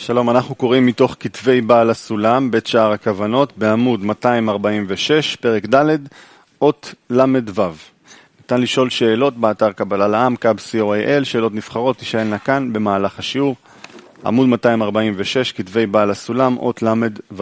שלום, אנחנו קוראים מתוך כתבי בעל הסולם, בית שער הכוונות, בעמוד 246, פרק ד', אות למד ו'. ניתן לשאול שאלות באתר קבלה לעם, קאב co.il, שאלות נבחרות תשאלנה כאן במהלך השיעור. עמוד 246, כתבי בעל הסולם, אות למד ו'.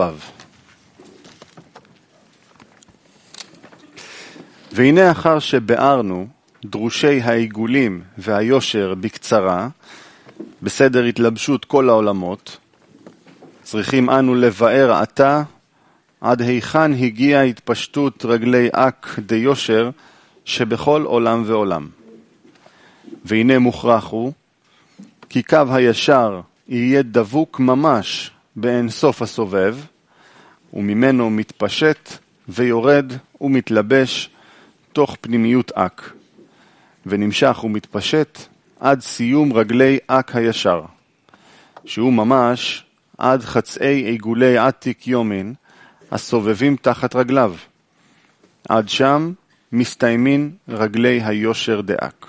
והנה אחר שבארנו דרושי העיגולים והיושר בקצרה, בסדר התלבשות כל העולמות, צריכים אנו לבאר עתה עד היכן הגיעה התפשטות רגלי אק דיושר שבכל עולם ועולם. והנה מוכרח הוא, כי קו הישר יהיה דבוק ממש באין סוף הסובב, וממנו מתפשט ויורד ומתלבש תוך פנימיות אק, ונמשך ומתפשט עד סיום רגלי אק הישר, שהוא ממש עד חצאי עיגולי עתיק יומין הסובבים תחת רגליו. עד שם מסתיימין רגלי היושר דאק.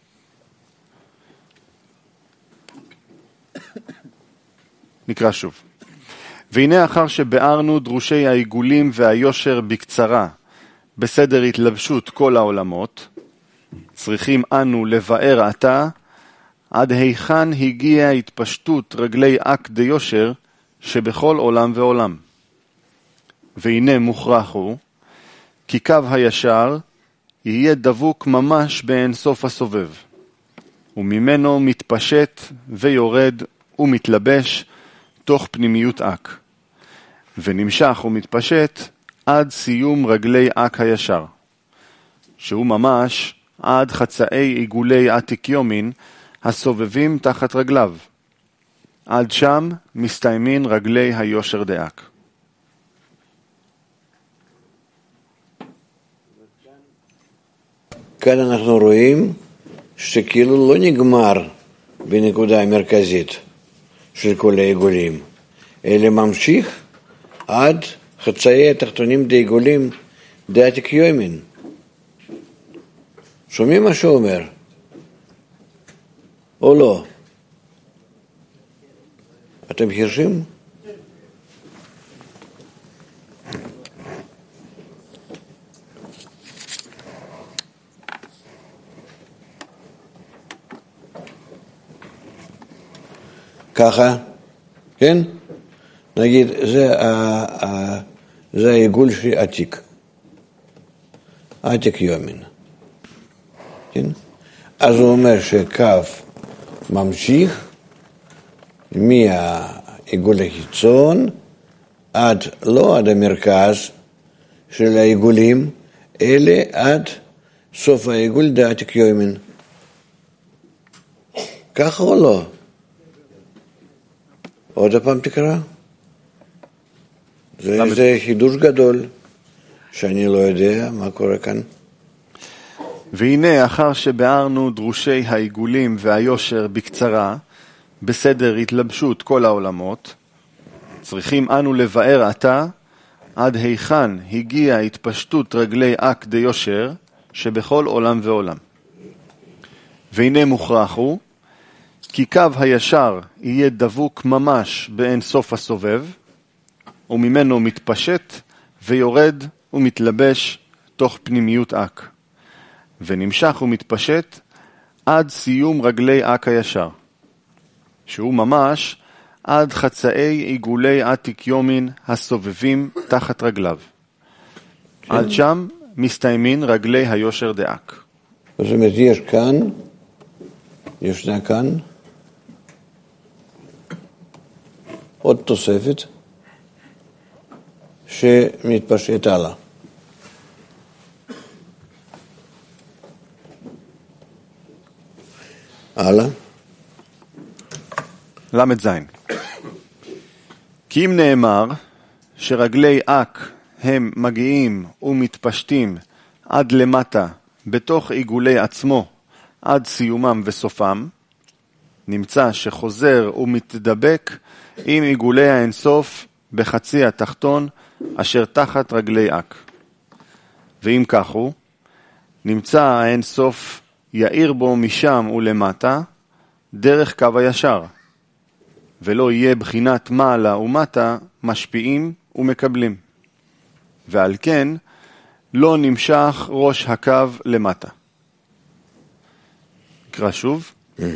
נקרא שוב. והנה אחר שבארנו דרושי העיגולים והיושר בקצרה, בסדר התלבשות כל העולמות, צריכים אנו לבאר עתה עד היכן הגיעה התפשטות רגלי אק דיושר שבכל עולם ועולם. והנה מוכרח הוא, כי קו הישר יהיה דבוק ממש באין סוף הסובב, וממנו מתפשט ויורד ומתלבש תוך פנימיות אק, ונמשך ומתפשט עד סיום רגלי אק הישר, שהוא ממש עד חצאי עיגולי עתיק יומין הסובבים תחת רגליו. עד שם מסתיימין רגלי היושר דאק. כאן אנחנו רואים שכאילו לא נגמר בנקודה המרכזית של כל העיגולים, אלא ממשיך עד חצאי התחתונים דעיגולים דעתיק יומין. שומעים מה שהוא אומר? או לא? אתם חרשים? ככה, כן? נגיד, זה העיגול של עתיק. עתיק יומין. כן? אז הוא אומר שקו ממשיך מהעיגול החיצון עד, לא עד המרכז של העיגולים, אלא עד סוף העיגול דעתיק יומין. ככה או לא? עוד הפעם תקרא. זה חידוש גדול שאני לא יודע מה קורה כאן. והנה אחר שבארנו דרושי העיגולים והיושר בקצרה, בסדר התלבשות כל העולמות, צריכים אנו לבאר עתה עד היכן הגיעה התפשטות רגלי אק דיושר שבכל עולם ועולם. והנה מוכרח הוא, כי קו הישר יהיה דבוק ממש באין סוף הסובב, וממנו מתפשט ויורד ומתלבש תוך פנימיות אק, ונמשך ומתפשט עד סיום רגלי אק הישר, שהוא ממש עד חצאי עיגולי עתיק יומין הסובבים תחת רגליו. עד שם מסתיימין רגלי היושר דאק. זאת אומרת, ישנה כאן עוד תוספת שמתפשט הלאה. הלאה. למד זין. כי אם נאמר שרגלי אק הם מגיעים ומתפשטים עד למטה בתוך עיגולי עצמו עד סיומם וסופם, נמצא שחוזר ומתדבק עם עיגולי האינסוף בחצי התחתון אשר תחת רגלי אק. ואם כך הוא, נמצא האינסוף יאיר בו משם ולמטה דרך קו הישר, ולא יהיה בחינת מעלה ומטה משפיעים ומקבלים. ועל כן לא נמשך ראש הקו למטה. נקרא שוב.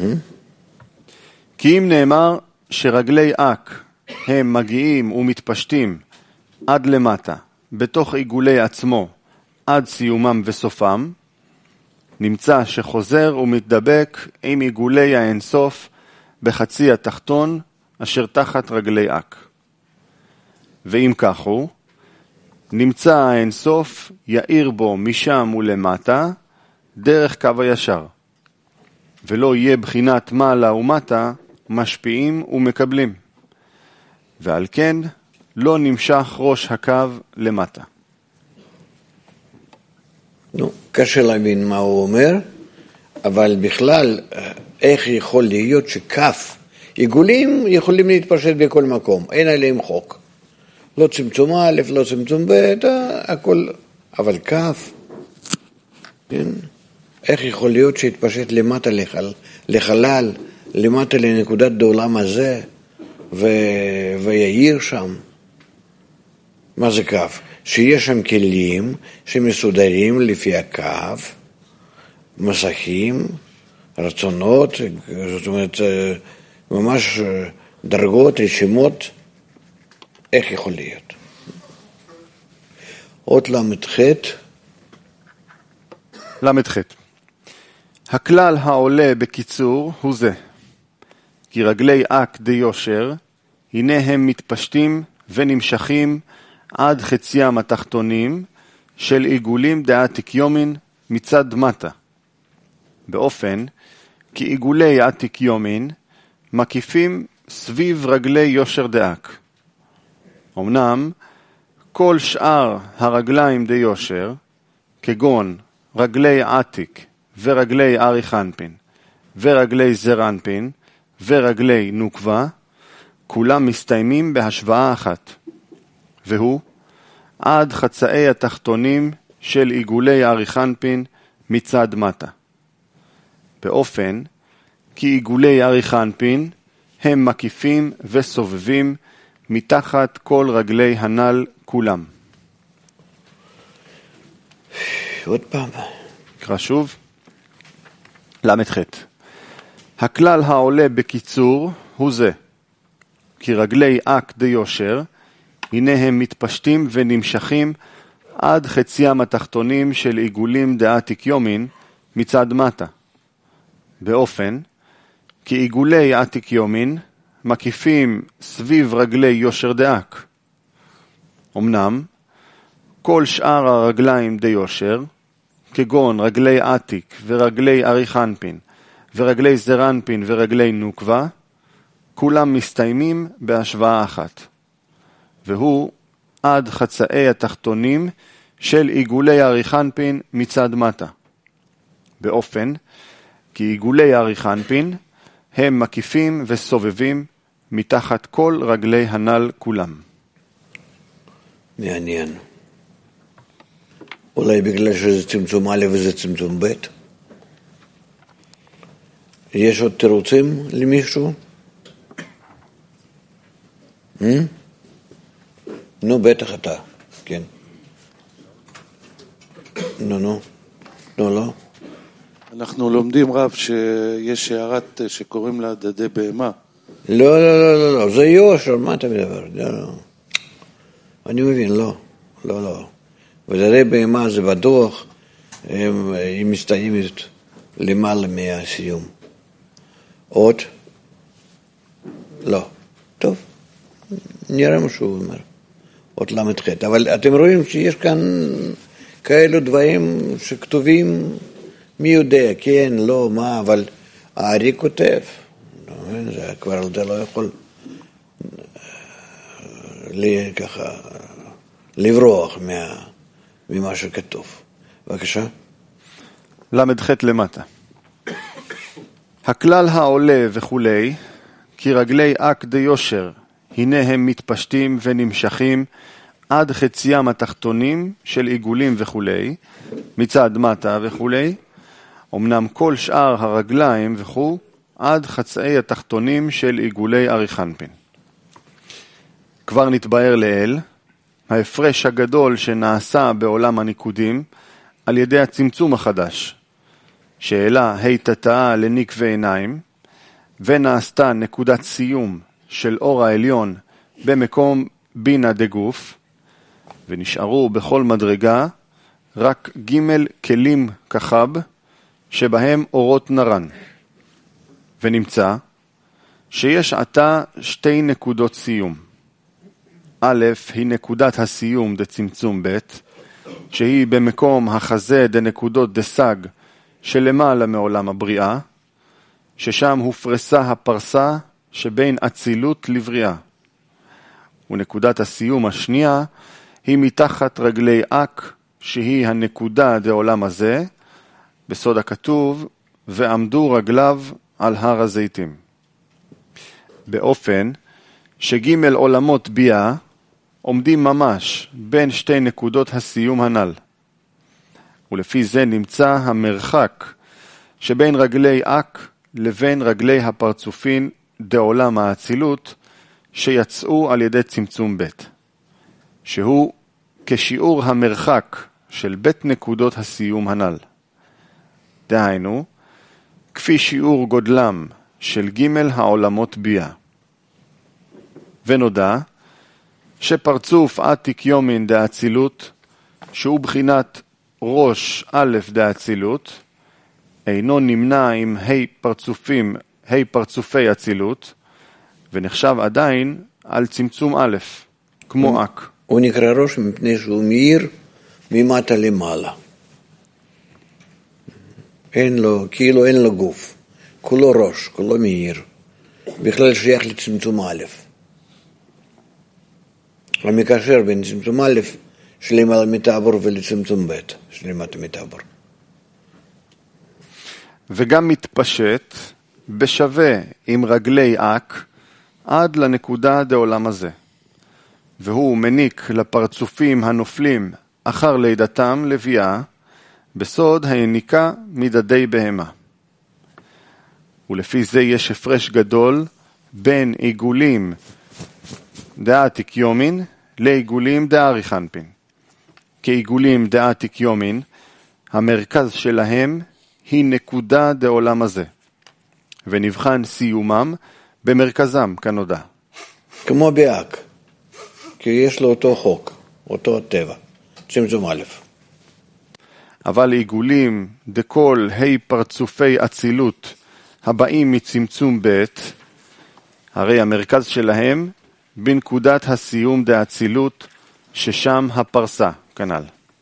כי אם נאמר שרגלי אק הם מגיעים ומתפשטים עד למטה, בתוך עיגולי עצמו, עד סיומם וסופם, נמצא שחוזר ומתדבק עם עיגולי האינסוף בחצי התחתון, אשר תחת רגלי אק. ואם כך הוא, נמצא האינסוף יאיר בו משם ולמטה, דרך קו הישר, ולא יהיה בחינת מעלה ומטה משפיעים ומקבלים. ועל כן לא נמשך ראש הקו למטה. נו, קשה להבין מה הוא אומר, אבל בכלל, איך יכול להיות שכף, עיגולים יכולים להתפשט בכל מקום, אין עליהם חוק. לא צמצום א', לא צמצום ב', הכל, אבל כף, כן? איך יכול להיות שהתפשט למטה לחלל, למטה לנקודת העולם הזה, ויעיר שם? מה זה כף? שיש שם כלים שמסודרים לפי הקו, מסכים, רצונות, זאת אומרת, ממש דרגות, רשימות, איך יכול להיות? עוד למ"ח. למ"ח. הכלל העולה בקיצור הוא זה, כי רגלי אק דיושר, הנה הם מתפשטים ונמשכים עד חציים התחתונים של עיגולים דעתיק יומין מצד מטה, באופן כי עיגולי עתיק יומין מקיפים סביב רגלי יושר דאק. אמנם כל שאר הרגליים דיושר, כגון רגלי עתיק ורגלי ארי חנפין ורגלי זרנפין ורגלי נוקבה, כולם מסתיימים בהשוואה אחת, והוא עד חצאי התחתונים של עיגולי ארי חנפין מצד מטה, באופן כי עיגולי ארי חנפין הם מקיפים וסובבים מתחת כל רגלי הנ"ל כולם. עוד פעם. נקרא שוב. למ"ח. הכלל העולה בקיצור הוא זה, כי רגלי אק דיושר, הנה הם מתפשטים ונמשכים עד חציים התחתונים של עיגולים דעתיק יומין מצד מטה, באופן כי עיגולי עתיק יומין מקיפים סביב רגלי יושר דאק. אמנם כל שאר הרגליים דיושר, כגון רגלי עתיק ורגלי ארי חנפין ורגלי זרנפין ורגלי נוקבה, כולם מסתיימים בהשוואה אחת, והוא עד חצאי התחתונים של עיגולי ארי חנפין מצד מטה, באופן כי עיגולי ארי חנפין הם מקיפים וסובבים מתחת כל רגלי הנ"ל כולם. מעניין. אולי בגלל שזה צמצום א' וזה צמצום ב'? יש עוד תירוצים למישהו? נו, בטח אתה, כן. נו, לא. אנחנו לומדים רב שיש הערת שקוראים לה דדי בהמה. לא, זה יושר, מה אתה מדבר? לא. אני מבין, לא. ודדי בהמה זה בטוח, היא מסתיימת למעלה מהסיום. עוד? לא. טוב, נראה מה שהוא אומר. עוד למ"ח. אבל אתם רואים שיש כאן כאלו דברים שכתובים, מי יודע, כן, לא, מה, אבל הארי כותב. זה כבר אתה לא יכול ככה לברוח ממה שכתוב. בבקשה. למ"ח למטה. הכלל העולה וכולי, כי רגלי אק דיושר, הנה הם מתפשטים ונמשכים עד חציים התחתונים של עיגולים וכולי, מצד מטה וכולי, אמנם כל שאר הרגליים וכו' עד חצאי התחתונים של עיגולי אריכנפין. כבר נתבאר לאל, ההפרש הגדול שנעשה בעולם הניקודים על ידי הצמצום החדש, שהעלה היטטאה לנקבי עיניים, ונעשתה נקודת סיום של אור העליון במקום בינה דגוף, ונשארו בכל מדרגה רק ג' כלים כחב, שבהם אורות נרן. ונמצא שיש עתה שתי נקודות סיום. א' היא נקודת הסיום דצמצום ב', שהיא במקום החזה דנקודות דסג שלמעלה מעולם הבריאה, ששם הופרסה הפרסה שבין אצילות לבריאה. ונקודת הסיום השנייה היא מתחת רגלי אק, שהיא הנקודה דעולם הזה, בסוד הכתוב, ועמדו רגליו על הר הזיתים. באופן שג' עולמות ביאה עומדים ממש בין שתי נקודות הסיום הנ"ל. ולפי זה נמצא המרחק שבין רגלי אק לבין רגלי הפרצופין דעולם האצילות שיצאו על ידי צמצום ב', שהוא כשיעור המרחק של בית נקודות הסיום הנ"ל. דהיינו, כפי שיעור גודלם של ג' העולמות ביאה. ונודע שפרצוף עתיק יומין דאצילות, שהוא בחינת ראש א' דאצילות, אינו נמנה עם ה' פרצופי אצילות, ונחשב עדיין על צמצום א', כמו אק. הוא נקרא ראש מפני שהוא מאיר ממטה למעלה. כאילו אין לו גוף, כולו ראש, כולו מאיר, בכלל שייך לצמצום א'. המקשר בין צמצום א' שלמעלה מטאבור ולצמצום ב' שלמטה מטאבור. וגם מתפשט בשווה עם רגלי אק עד לנקודה דעולם הזה. והוא מניק לפרצופים הנופלים אחר לידתם לביאה, בסוד היניקה מדדי בהמה. ולפי זה יש הפרש גדול בין עיגולים דעתיק יומין לעיגולים דאריכנפין. כעיגולים דעתיק יומין, המרכז שלהם היא נקודה דעולם הזה, ונבחן סיומם במרכזם כנודע. כמו באק, כי יש לו אותו חוק, אותו טבע, צמצום א'. אבל עיגולים דכל פרצופי אצילות הבאים מצמצום ב', הרי המרכז שלהם בנקודת הסיום דאצילות, ששם הפרסה כנ"ל.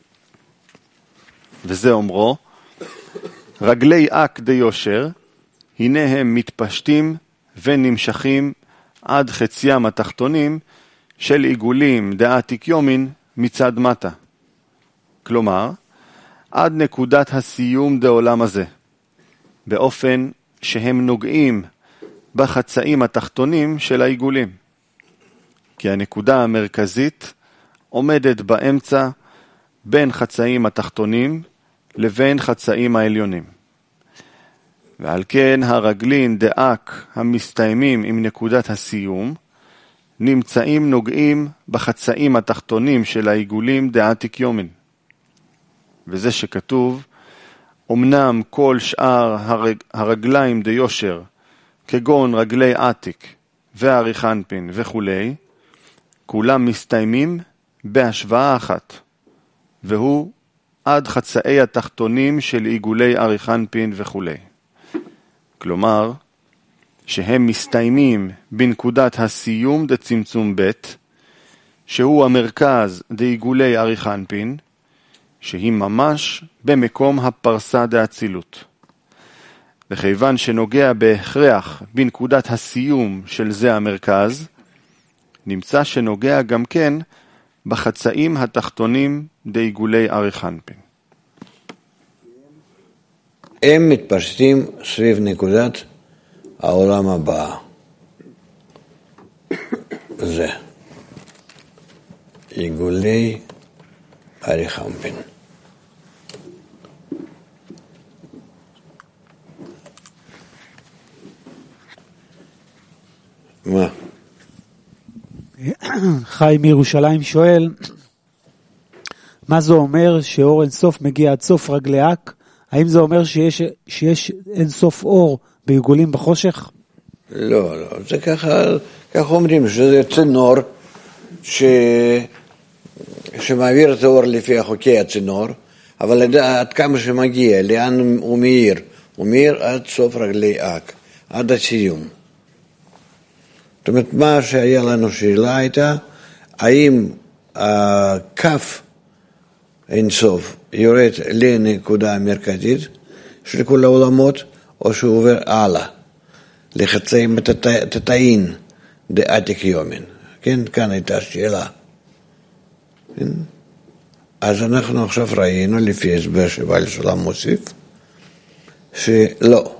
וזה אומרו, רגלי אק דיושר, הנה הם מתפשטים ונמשכים עד חציים התחתונים של עיגולים דעתיק יומין מצד מטה. כלומר, עד נקודת הסיום דעולם הזה, באופן שהם נוגעים בחצאים התחתונים של העיגולים. כי הנקודה המרכזית עומדת באמצע בין חצאים התחתונים לבין חצאים העליונים. ועל כן הרגלין דאק המסתיימים עם נקודת הסיום, נמצאים נוגעים בחצאים התחתונים של העיגולים דעתיק יומין. וזה שכתוב, אמנם כל שאר הרגליים דיושר, כגון רגלי עתיק ואריכנפין וכו', כולם מסתיימים בהשוואה אחת, והוא עד חצאי התחתונים של עיגולי אריכנפין וכו'. כלומר, שהם מסתיימים בנקודת הסיום דצמצום ב', שהוא המרכז דעיגולי אריכנפין, שהיא ממש במקום הפרסה דאצילות. וכיוון שנוגע בהכרח בנקודת הסיום של זה המרכז, נמצא שנוגע גם כן בחצאים התחתונים דעיגולי אריכנפין. הם מתפשטים סביב נקודת העולם הבא. זה עיגולי אריכנפין. חי מירושלים שואל, מה זה אומר שאור אין סוף מגיע עד סוף רגלי אק? האם זה אומר שיש אין סוף אור בעיגולים בחושך? לא, לא, זה ככה אומרים, שזה צינור שמעביר את האור לפי חוקי הצינור, אבל עד כמה שמגיע, לאן הוא מאיר? הוא מאיר עד סוף רגלי אק, עד הסיום. זאת אומרת, מה שהיה לנו שאלה הייתה, האם הכף אינסוף יורד לנקודה המרכזית של כל העולמות, או שהוא עובר הלאה, לחצי תתאין דעתיק יומין. כן, כאן הייתה שאלה. כן? אז אנחנו עכשיו ראינו, לפי הסבר שבעל סולם מוסיף, שלא.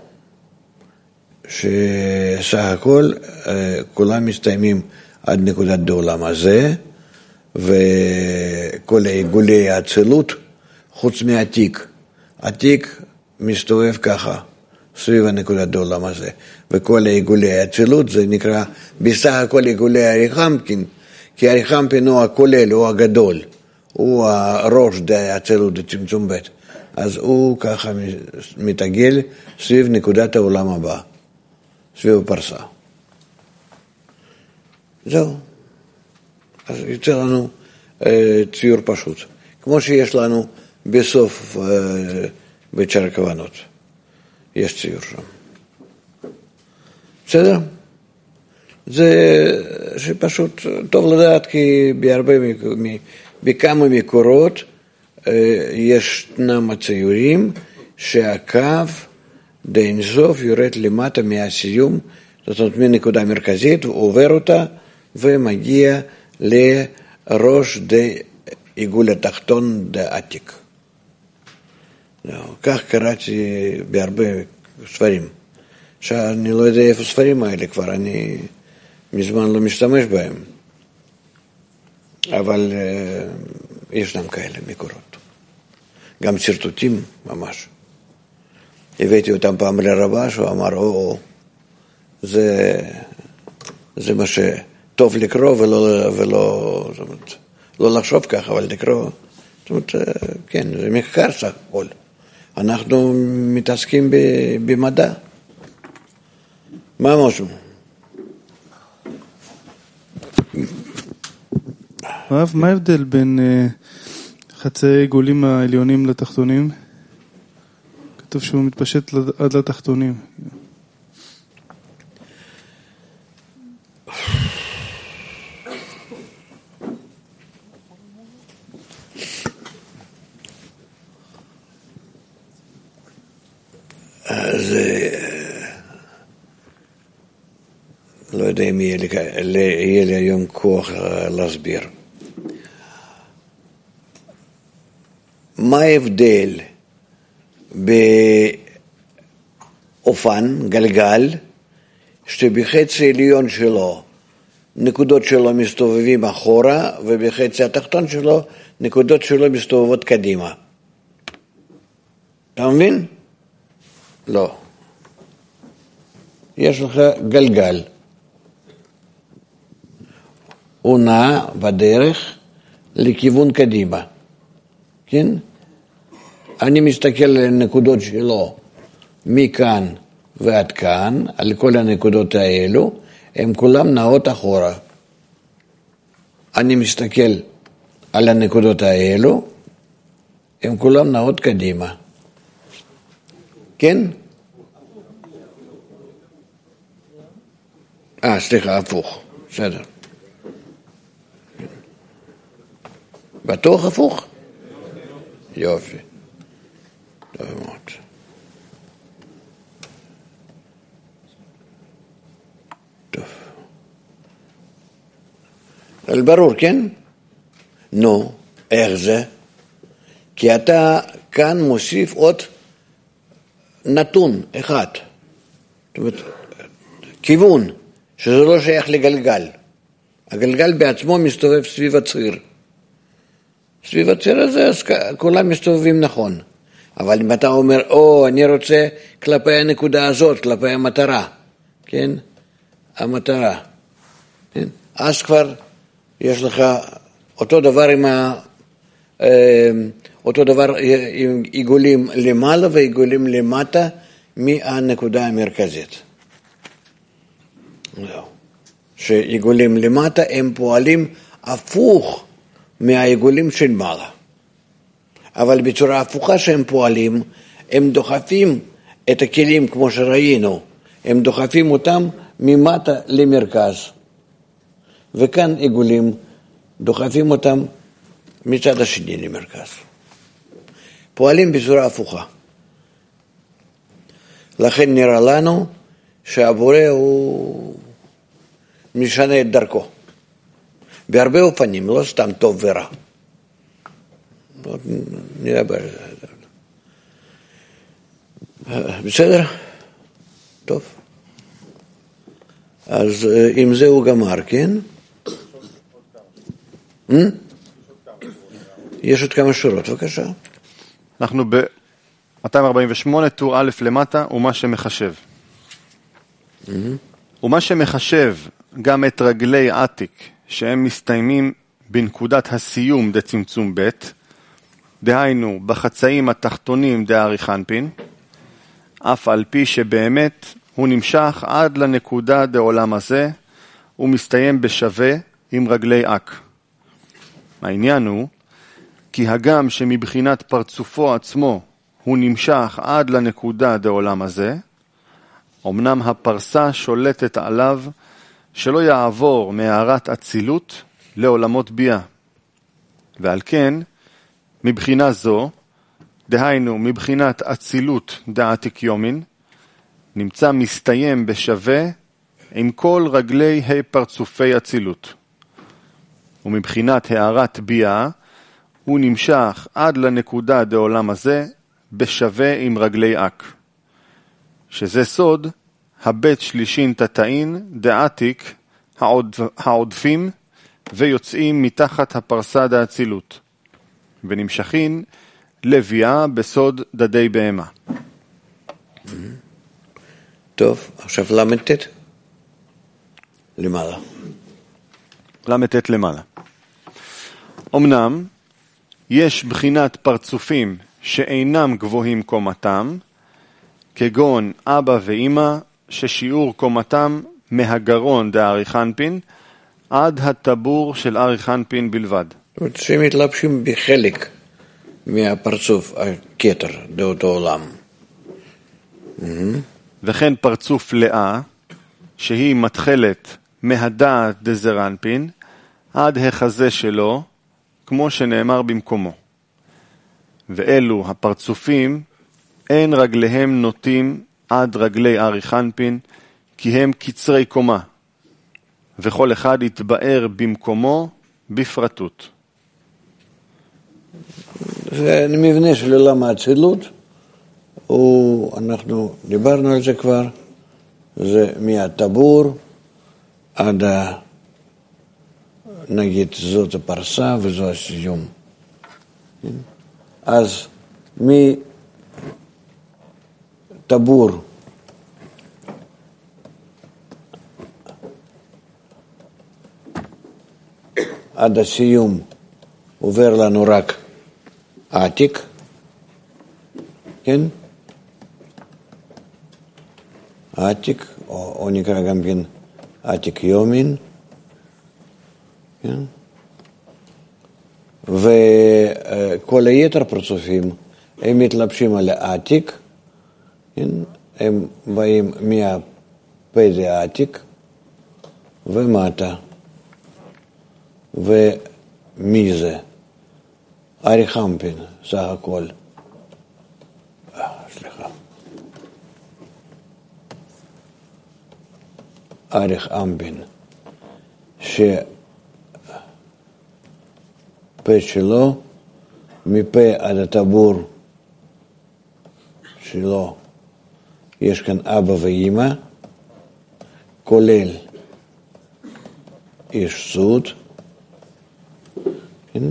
שסך הכל כולם מסתיימים עד נקודת העולם הזה, וכל עיגולי האצילות, חוץ מהתיק. התיק מסתובב ככה, סביב הנקודת העולם הזה, וכל עיגולי האצילות זה נקרא בסך הכל עיגולי הריחמפין, כי הריחמפין הוא הכולל, הוא הגדול, הוא הראש האצילות דצמצום ב', אז הוא ככה מתעגל סביב נקודת העולם הבא. סביב הפרסה. זהו. אז יוצא לנו ציור פשוט. כמו שיש לנו בסוף בית שער הכוונות. יש ציור שם. בסדר? זה שפשוט טוב לדעת, כי בכמה מקורות ישנם הציורים שהקו דאינסוף יורד למטה מהסיום, זאת אומרת מנקודה מרכזית, הוא עובר אותה ומגיע לראש עיגול התחתון דעתיק. כך קראתי בהרבה ספרים. שאני לא יודע איפה הספרים האלה כבר, אני מזמן לא משתמש בהם. אבל ישנם כאלה מקורות. גם שרטוטים ממש. הבאתי אותם פעם לרבש, הוא אמר, זה מה שטוב לקרוא ולא זאת אומרת, לא לחשוב ככה, אבל לקרוא, זאת אומרת, כן, זה מחקר סך הכל. אנחנו מתעסקים במדע. מה משהו? הרב, מה ההבדל בין חצי עיגולים העליונים לתחתונים? כתוב שהוא מתפשט עד לתחתונים. אז לא יודע אם יהיה לי היום כוח להסביר. מה ההבדל באופן, גלגל, שבחצי עליון שלו נקודות שלו מסתובבים אחורה, ובחצי התחתון שלו נקודות שלו מסתובבות קדימה? אתה מבין? לא. יש לך גלגל. הוא נע בדרך לכיוון קדימה. כן? אני מסתכל על הנקודות שלו מכאן ועד כאן, על כל הנקודות האלו, הם כולם נעות אחורה. אני מסתכל על הנקודות האלו, הם כולם נעות קדימה. כן? סליחה, הפוך. בסדר. בטוח הפוך? יופי. טוב מאוד. טוב. אבל ברור, כן? נו, איך זה? כי אתה כאן מוסיף עוד נתון אחד. זאת אומרת, כיוון, שזה לא שייך לגלגל. הגלגל בעצמו מסתובב סביב הציר. סביב הציר הזה, אז כולם מסתובבים נכון. אבל אם אתה אומר, אני רוצה כלפי הנקודה הזאת, כלפי המטרה, כן? המטרה, כן? אז כבר יש לך אותו דבר אותו דבר עם עיגולים למעלה ועיגולים למטה מהנקודה המרכזית. שעיגולים למטה הם פועלים הפוך מהעיגולים של מעלה. אבל בצורה הפוכה שהם פועלים, הם דוחפים את הכלים כמו שראינו, הם דוחפים אותם ממטה למרכז. וכאן עיגולים דוחפים אותם מצד השני למרכז. פועלים בצורה הפוכה. לכן נראה לנו שהבורא הוא משנה את דרכו. בהרבה אופנים, לא סתם טוב ורע. נראה בסדר? טוב. אז עם זה הוא גמר, כן? יש עוד כמה שורות, בבקשה. אנחנו ב-248, טור א' למטה, ומה שמחשב. ומה שמחשב גם את רגלי עתיק, שהם מסתיימים בנקודת הסיום דצמצום ב', דהיינו בחצאים התחתונים דאריך אנפין, אף על פי שבאמת הוא נמשך עד לנקודה דעולם הזה, הוא מסתיים בשווה עם רגלי אק. העניין הוא, כי הגם שמבחינת פרצופו עצמו הוא נמשך עד לנקודה דעולם הזה, אמנם הפרסה שולטת עליו שלא יעבור מהערת אצילות לעולמות ביאה. ועל כן, מבחינה זו, דהיינו מבחינת אצילות דעתיק יומין, נמצא מסתיים בשווה עם כל רגלי פרצופי אצילות. ומבחינת הערת ביאה, הוא נמשך עד לנקודה דעולם הזה בשווה עם רגלי אק. שזה סוד הבית שלישין תתאין דעתיק העודפים ויוצאים מתחת הפרסה דאצילות. ונמשכין לביאה בסוד דדי בהמה. טוב, עכשיו למתת למעלה. למתת למעלה. אמנם יש בחינת פרצופים שאינם גבוהים קומתם, כגון אבא ואמא ששיעור קומתם מהגרון דאריך אנפין עד הטבור של אריך אנפין בלבד. זאת אומרת שמתלבשים בחלק מהפרצוף הכתר באותו עולם. וכן פרצוף לאה, שהיא מתחלת מהדעת דזר אנפין עד החזה שלו, כמו שנאמר במקומו. ואלו הפרצופים אין רגליהם נוטים עד רגלי אריך אנפין, כי הם קצרי קומה, וכל אחד יתבאר במקומו בפרטות. זה מבנה של עולם האצילות, אנחנו דיברנו על זה כבר, זה מהטבור עד נגיד זאת הפרסה וזו הסיום. אז מטבור עד הסיום עובר לנו רק עתיק, כן? עתיק, או נקרא גם כן עתיק יומין, כן? וכל היתר פרצופים הם מתלבשים על העתיק, כן? הם באים מהפה דעתיק ומטה. ומי זה? אריך אנפין, סך הכל. סליחה. אריך אנפין, שפה שלו, מפה עד הטבור שלו, יש כאן אבא ואמא, כולל איש סוד, כן?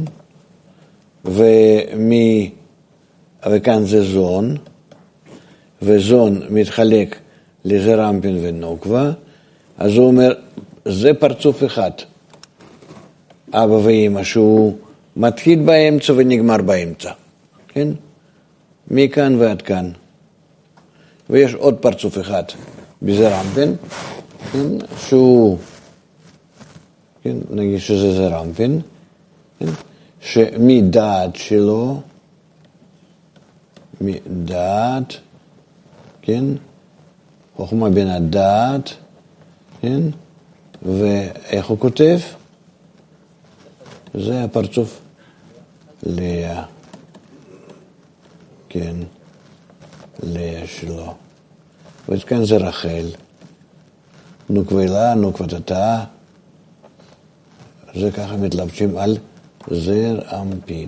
וכאן זה זון, וזון מתחלק לזר אנפין ונוקבה, אז הוא אומר, זה פרצוף אחד. אבא ואמא, שהוא מתחיל באמצע ונגמר באמצע, כן? מכאן ועד כאן. ויש עוד פרצוף אחד בזעיר אנפין, כן? שהוא, כן? נגיד שזה זעיר אנפין, כן? שמדעת שלו, מדעת, כן? חוכמה בין הדעת, כן? ואיך הוא כותב? זה הפרצוף לאה, כן, לאה שלו. וכאן זה רחל, נוקבלה, נוקבתתה, זה ככה מתלבשים על זעיר אנפין.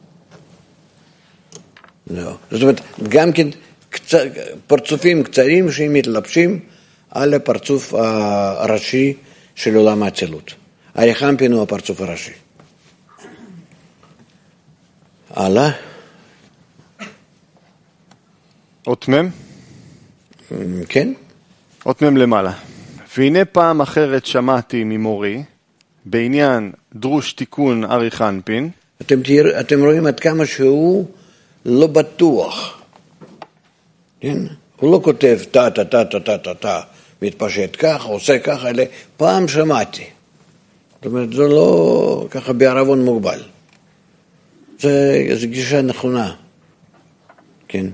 לא. זאת אומרת, גם כן פרצופים קצרים שהם מתלבשים על הפרצוף הראשי של עולם האצילות. ערך אנפין הוא הפרצוף הראשי. הלאה. אות מ'? כן. אות מ' למעלה. והנה פעם אחרת שמעתי ממורי בעניין דרוש תיקון עריך אנפין. אתם רואים עד כמה שהוא לא בטוח. כן? הוא לא כותב טה, מתפשט כך, עושה ככה, אלא פעם שמעתי. זאת אומרת, זה לא ככה בערבון מוגבל. זה גישה נכונה. כן.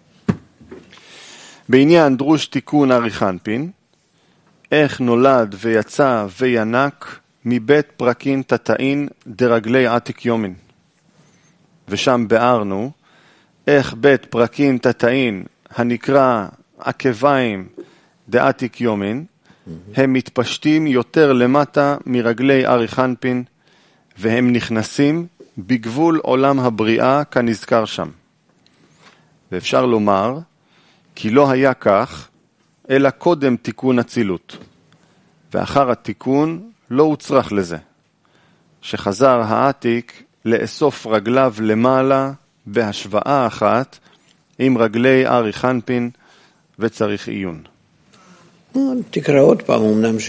בעניין דרוש תיקון עריך אנפין, איך נולד ויצא וינק מבית פרקין תתאין דרגלי עתיק יומין. ושם בארנו איך בית פרקין תתאין הנקרא עקביים דעתיק יומין, הם מתפשטים יותר למטה מרגלי עריך אנפין, והם נכנסים בגבול עולם הבריאה כנזכר שם. ואפשר לומר כי לא היה כך, אלא קודם תיקון אצילות, ואחר התיקון לא הוצרך לזה, שחזר העתיק לאסוף רגליו למעלה בהשוואה אחת עם רגלי עריך אנפין, וצריך עיון. תקרא עוד פעם, אמנם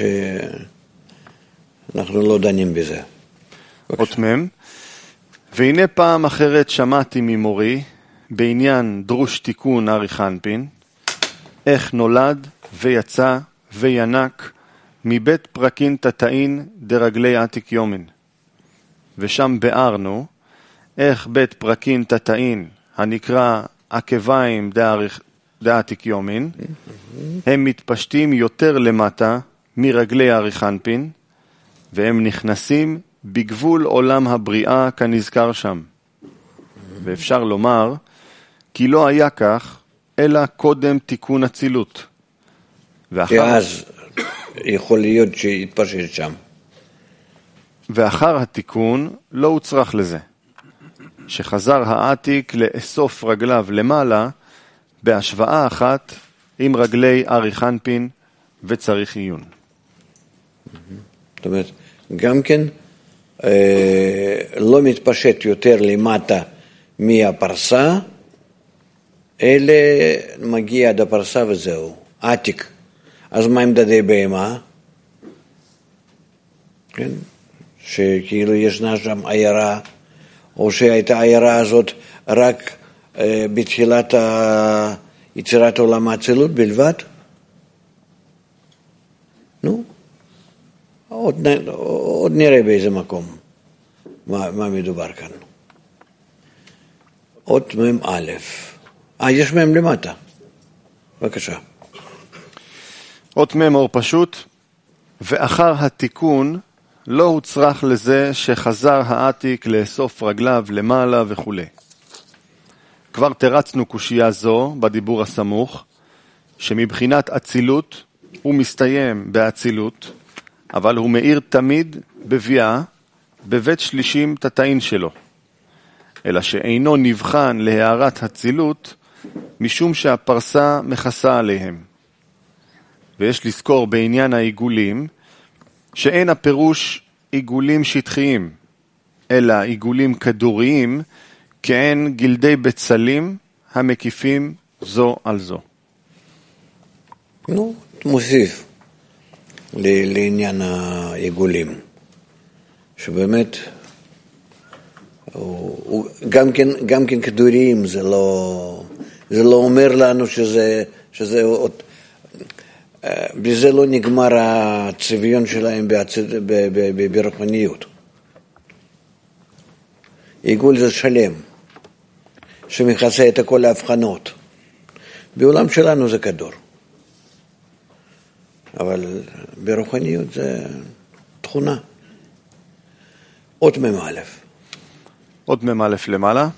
שאנחנו לא דנים בזה. אות מ' והנה פעם אחרת שמעתי ממורי בעניין דרוש תיקון עריך אנפין, איך נולד ויצא וינק מבית פרקין תתאין דרגלי עתיק יומין. ושם בארנו איך בית פרקין תתאין הנקרא עקביים דעתיק יומין, הם מתפשטים יותר למטה מרגלי עריך אנפין, והם נכנסים בגבול עולם הבריאה כנזכר שם. ואפשר לומר כי לא היה כך, אלא קודם תיקון אצילות. אז יכול להיות שיתפשט שם. ואחר התיקון לא הוצרך לזה, שחזר העתיק לאסוף רגליו למעלה בהשוואה אחת עם רגלי עריך אנפין, וצריך עיון. זאת אומרת, גם כן לא מתפשט יותר למטה מהפרסה, אלא מגיע עד הפרסה וזהו, עתיק. אז מה עם דדי בהמה? כן? שכאילו ישנה שם עיירה, או שהייתה העיירה הזאת רק בתחילת יצירת עולם האצילות בלבד? נו, עוד נראה באיזה מקום מה מדובר כאן. עוד מ' א'. יש מ' למטה. בבקשה. עוד מ' אור פשוט, ואחר התיקון לא הוצרך לזה שחזר העתיק לאסוף רגליו למעלה וכו'. כבר תרצנו קושייה זו בדיבור הסמוך, שמבחינת אצילות הוא מסתיים באצילות, אבל הוא מאיר תמיד בביאה בבית שלישים תתאין שלו, אלא שאינו נבחן להערת הצילות משום שהפרסה מכסה עליהם. ויש לזכור בעניין העיגולים שאין הפירוש עיגולים שטחיים, אלא עיגולים כדוריים, כאין גלדי בצלים המקיפים זו על זו. נו, מוסיף לעניין העיגולים, שבאמת, גם כן כדורים, זה לא אומר לנו שזה עוד, בזה לא נגמר הצביון שלהם ברוחניות. עיגול זה שלם, שמכסה את כל ההבחנות. בעולם שלנו זה כדור. אבל ברוחניות זה תכונה. אות מ"א. עוד מ"א למעלה.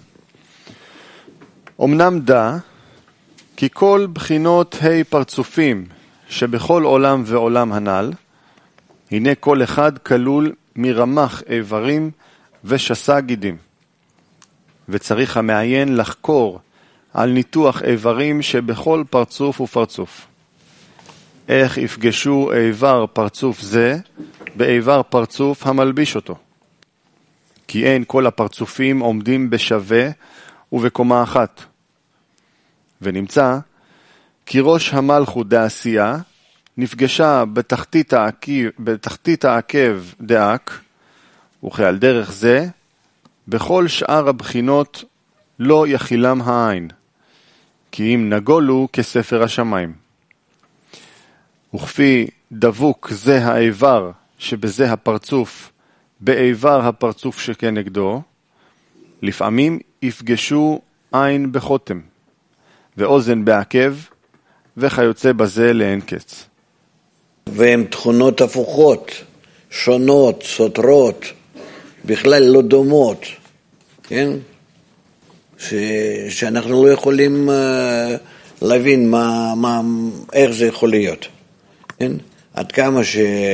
אמנם דע כי כל בחינות פרצופים שבכל עולם ועולם הנ"ל, הנה כל אחד כלול מרמח איברים ושסה גידים. וצריך המעיין לחקור על ניתוח איברים שבכל פרצוף ופרצוף. איך יפגשו איבר פרצוף זה באיבר פרצוף המלביש אותו. כי אין כל הפרצופים עומדים בשווה ובקומה אחת. ונמצא כי ראש המלכות דעשייה נפגשה בתחתית העקב דאק, וכעל דרך זה בכל שאר הבחינות לא יחילם העין, כי אם נגולו כספר השמיים. וכפי דבוק זה האיבר שבזה הפרצוף באיבר הפרצוף שכנגדו, לפעמים יפגשו עין בחותם, ואוזן בעקב, וכיוצא בזה לאין קץ. והן תכונות הפוכות, שונות, סותרות, בכלל לא דומות, כן? שאנחנו לא יכולים להבין איך זה יכול להיות, כן? עד כמה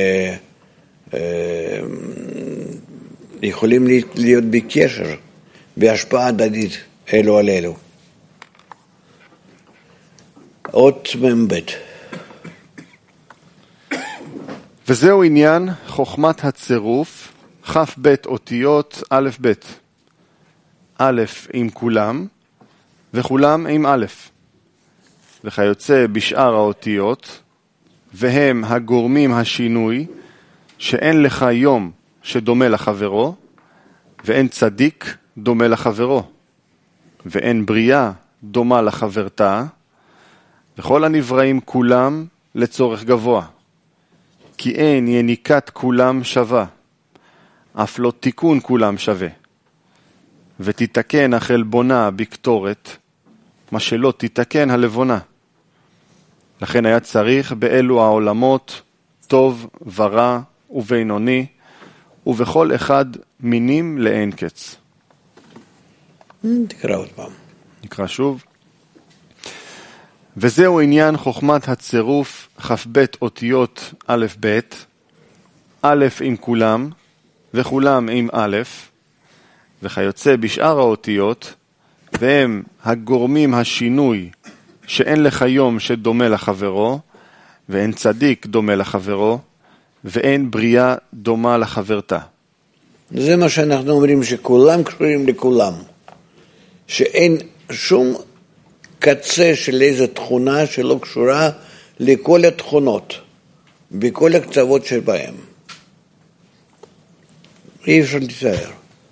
יכולים להיות בקשר, בהשפעה הדדית אלו על אלו. אות מ"ב. וזהו עניין חוכמת הצירוף, כ"ב אותיות א' ב'. א' עם כולם, וכולם עם א'. וכיוצא בשאר האותיות, והם הגורמים השינוי, שאין לך יום שדומה לחברו, ואין צדיק דומה לחברו, ואין בריאה דומה לחברתה, וכל הנבראים כולם לצורך גבוה. כי אין יניקת כולם שווה, אף לא תיקון כולם שווה. ותתקן החלבונה בקטורת, מה שלא תתקן הלבונה. לכן היה צריך באלו העולמות טוב ורע ובינוני, ובכל אחד מינים לאין קץ. תקרא עוד פעם. נקרא שוב. וזהו עניין חוכמת הצירוף כ"ב אותיות א' ב', א' עם כולם, וכולם עם א', וכיוצא בשאר האותיות, והם הגורמים השינוי שאין לך יום שדומה לחברו, ואין צדיק דומה לחברו, ואין בריאה דומה לחברתה. זה מה שאנחנו אומרים, שכולם קשורים לכולם. שאין שום קצה של איזו תכונה שלא קשורה לכל התכונות, בכל הקצוות שבהם. אי אפשר לתאר.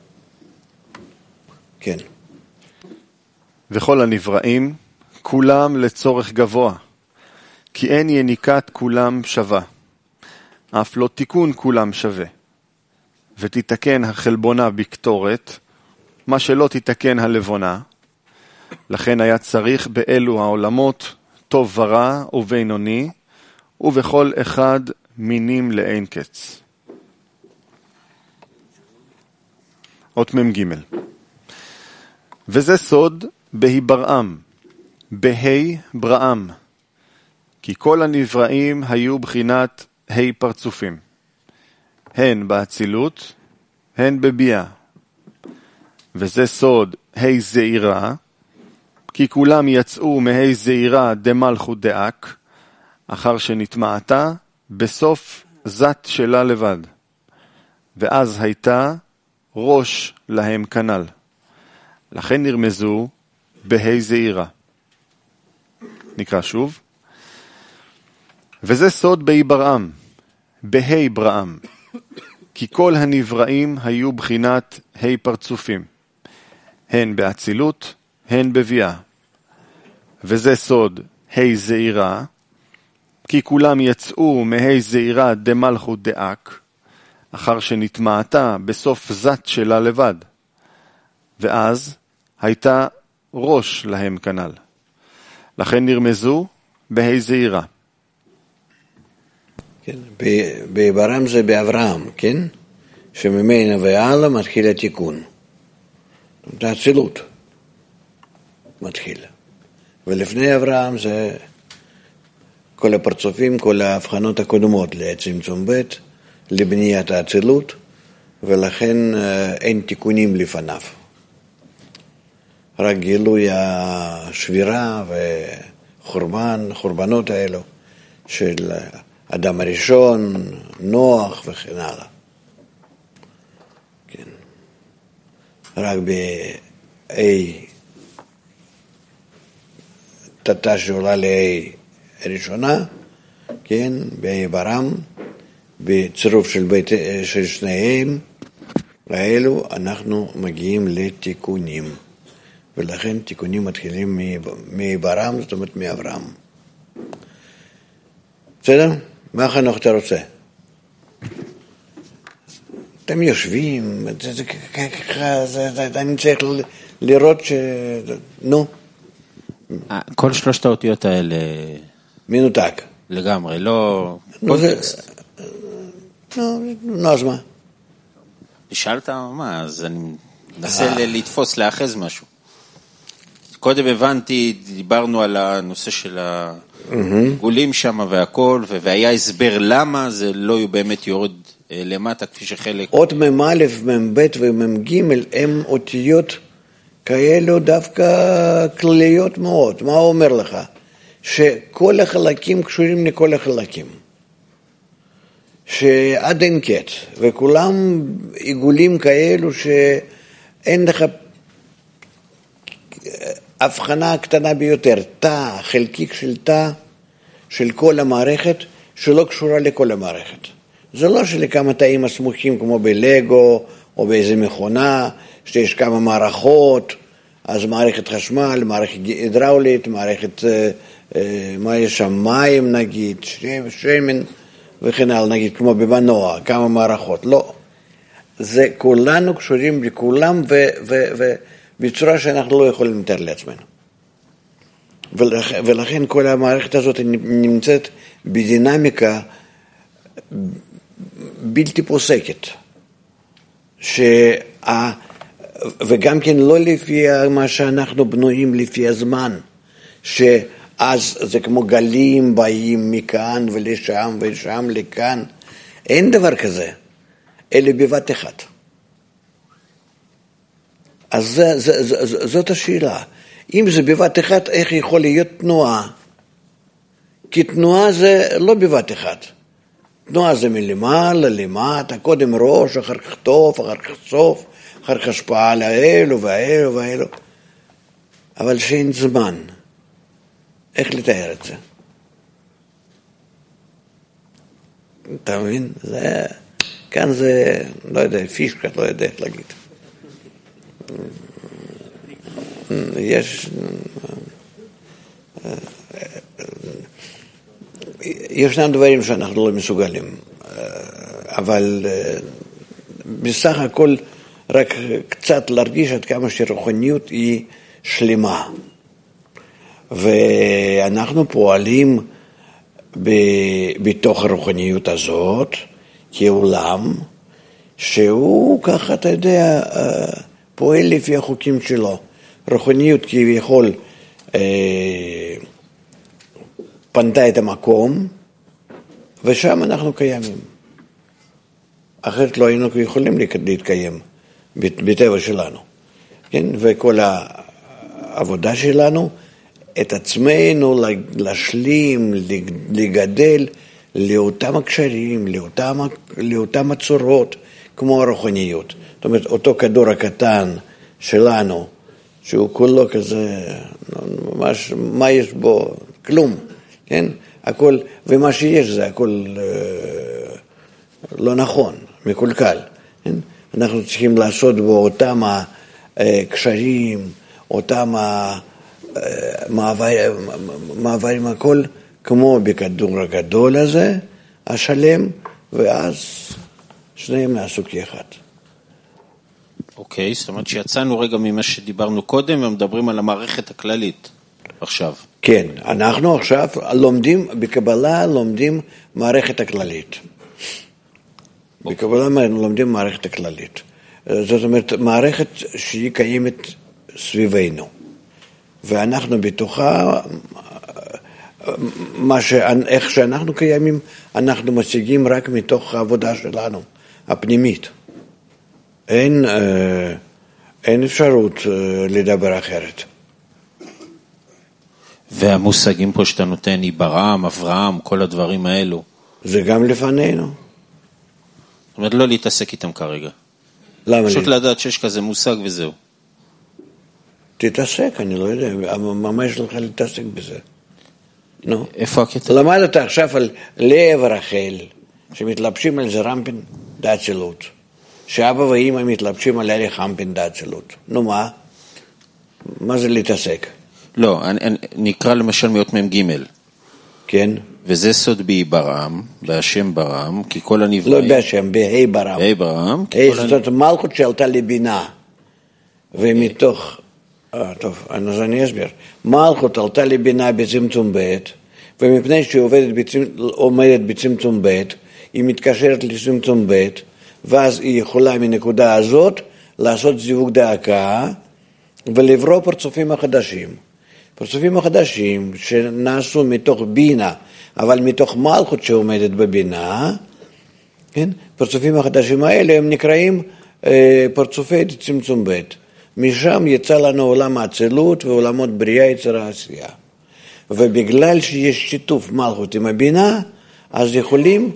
כן. וכל הנבראים, כולם לצורך גבוה, כי אין יניקת כולם שווה, אף לא תיקון כולם שווה. ותתקן החלבונה בקטורת, מה שלא תתקן הלבונה. לכן היה צריך באלו העולמות טוב ורע ובינוני, ובכל אחד מינים לאין קץ. אות מ"ג. וזה סוד בהיברעם, בהי ברעם, כי כל הנבראים היו בחינת ה' פרצופים, הן באצילות, הן בביאה. וזה סוד ה' זעירה, כי כולם יצאו מה' זעירה דמלכות דאק, אחר שנטמעתה בסוף זת שלה לבד, ואז הייתה ראש להם כנל. לכן נרמזו בה' זעירה. נקרא שוב. וזה סוד בהיברעם, בה' ברעם, כי כל הנבראים היו בחינת ה' פרצופים, הן באצילות, הן בביאה. וזה סוד ה' זעירה, כי כולם יצאו מה' זעירה דמלכות דאק, אחר שנטמעתה בסוף זת שלה לבד, ואז הייתה ראש להם כנל. לכן נרמזו בה' זעירה. כן, באברהם זה באברהם, כן? שממנה והלאה מתחיל התיקון. האצילות מתחיל. ולפני אברהם זה כל הפרצופים, כל ההבחנות הקודמות לצמצום ב' לבניית האצילות, ולכן אין תיקונים לפניו. רק גילוי השבירה וחורבנות האלו של אדם הראשון, נוח וכן הלאה. כן. רק ב-A תתה שעולה ל-A הראשונה, כן, באברהם, בצירוף של שניהם האלו, אנחנו מגיעים לתיקונים. ולכן תיקונים מתחילים מאברהם, זאת אומרת מאברהם. בסדר? מה חנוך אתה רוצה? אתם יושבים, אני צריך לראות נו. כל שלושת האותיות האלה... מנותק. לגמרי, לא... קונטקסט. נו, אז מה? נשאלת מה, אז אני מנסה לתפוס, לאחז משהו. קודם הבנתי, דיברנו על הנושא של העיגולים שם והכל, והיה הסבר למה זה לא באמת יורד למטה, כפי שחלק... עוד מ"א, מ"ב ומ"ג הם אותיות כאלו דווקא כלליות מאוד. מה הוא אומר לך? שכל החלקים קשורים לכל החלקים. שעד אין קץ, וכולם עיגולים כאלו שאין לך הבחנה קטנה ביותר, תא, חלקיק של תא של כל המערכת שלא קשורה לכל המערכת. זה לא שלכמה תאים הסמוכים כמו בלגו או באיזה מכונה, שיש כמה מערכות, אז מערכת חשמל, מערכת הידראולית, מערכת, מה יש שם, מים נגיד, שמן וכן הלאה, נגיד כמו במנוע, כמה מערכות. לא, זה כולנו קשורים לכולם בצורה שאנחנו לא יכולים לתאר לעצמנו. ולכן כל המערכת הזאת נמצאת בדינמיקה בלתי פוסקת. וגם כן לא לפי מה שאנחנו בנויים לפי הזמן, שאז זה כמו גלים באים מכאן ולשם ושם לכאן. אין דבר כזה, אלא בבת אחת. אז זאת השאלה. אם זה בבת אחת, איך יכול להיות תנועה? כי תנועה זה לא בבת אחת. תנועה זה מלמעלה, למטה, קודם ראש, אחר כך טוב, אחר כך סוף, אחר כך השפעה על האלו והאלו והאלו. אבל שאין זמן. איך לתאר את זה? אתה מבין? כאן זה, לא יודע, פישקה, לא יודע איך להגיד. ישנם דברים שאנחנו לא מסוגלים, אבל בסך הכל רק קצת להרגיש עד כמה שרוחניות היא שלמה. ואנחנו פועלים בתוך הרוחניות הזאת כעולם שהוא ככה, אתה יודע, פועל לפי החוקים שלו. רוחניות כביכול פנתה את המקום, ושם אנחנו קיימים. אחרת לא היינו יכולים להתקיים בטבע שלנו. כן? וכל העבודה שלנו, את עצמנו להשלים, לגדל לאותם הקשרים, לאותם הצורות, כמו הרוחניות. זאת אומרת, אותו כדור הקטן שלנו, שהוא כולו כזה, מה יש בו? כלום, כן? הכל, ומה שיש זה הכל לא נכון, מקולקל. כן? אנחנו צריכים לעשות בו אותם הקשרים, אותם מעברים, הכל כמו בכדור הגדול הזה, השלם, ואז שניהם נעשו כאחד. אוקיי, זאת אומרת שיצאנו רגע ממה שדיברנו קודם, ומדברים על המערכת הכללית עכשיו. כן, אנחנו עכשיו לומדים, בקבלה לומדים מערכת הכללית. בקבלה לומדים מערכת הכללית. זאת אומרת, מערכת שהיא קיימת סביבנו. ואנחנו בתוכה, איך שאנחנו קיימים, אנחנו משיגים רק מתוך העבודה שלנו, הפנימית. אין אפשרות לדבר אחרת. והמושגים פה שאתה נותן, איברהם, אברהם, כל הדברים האלו. זה גם לפנינו. זאת אומרת, לא להתעסק איתם כרגע. למה? פשוט לדעת שיש כזה מושג וזהו. תתעסק, אני לא יודע, מה יש לך להתעסק בזה? נו. איפה הקטע? למדת עכשיו על לאה ורחל, שמתלבשים על זה רמפין דאצילות, שאבא ואמא מתלבשים על אלי חמפין דאצילות. נו מה? מה זה להתעסק? לא, נקרא למשל מאות מ"ג. כן. וזה סוד באברהם, בהשם ברם, כי כל הנבראים... לא בהשם, בהי ברם. בהי ברם. זאת מלכות שעלתה לבינה. ומתוך... טוב, אז אני אסביר. מלכות עלתה לבינה בצמצום ב', ומפני שהיא עומדת בצמצום ב', היא מתקשרת לצמצום ב', ואז היא יכולה מנקודה הזאת לעשות זיווג דאקה, ולברוא פרצופים החדשים. פרצופים החדשים שנעשו מתוך בינה, אבל מתוך מלכות שעומדת בבינה, כן? פרצופים החדשים האלה הם נקראים פרצופי צמצום ב'. משם יצא לנו עולם האצילות ועולמות בריאה יצר העשייה. ובגלל שיש שיתוף מלכות עם הבינה, אז יכולים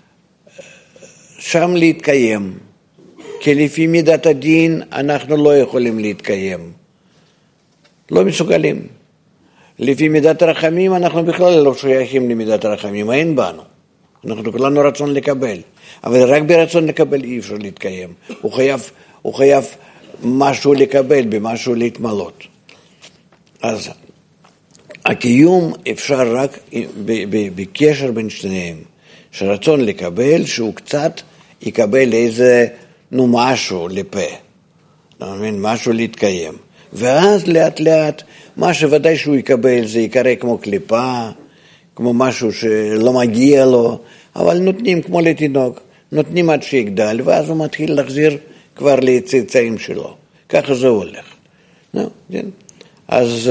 שם להתקיים. כי לפי מידת הדין אנחנו לא יכולים להתקיים. לא מסוגלים. לפי מידת הרחמים אנחנו בכלל לא שייכים למידת הרחמים, אין בנו. אנחנו כולנו רצון לקבל. אבל רק ברצון לקבל אי אפשר להתקיים. הוא חייב משהו לקבל, במשהו להתמלות. אז הקיום אפשר רק בקשר בין שניהם. שרצון לקבל, שהוא קצת יקבל איזה, משהו לפה. משהו להתקיים. ואז לאט לאט, מה שוודאי שהוא יקבל, זה יקרא כמו קליפה, כמו משהו שלא מגיע לו, אבל נותנים כמו לתינוק, נותנים עד שיגדל, ואז הוא מתחיל להחזיר כבר לצאצאים שלו. ככה זה הולך. אז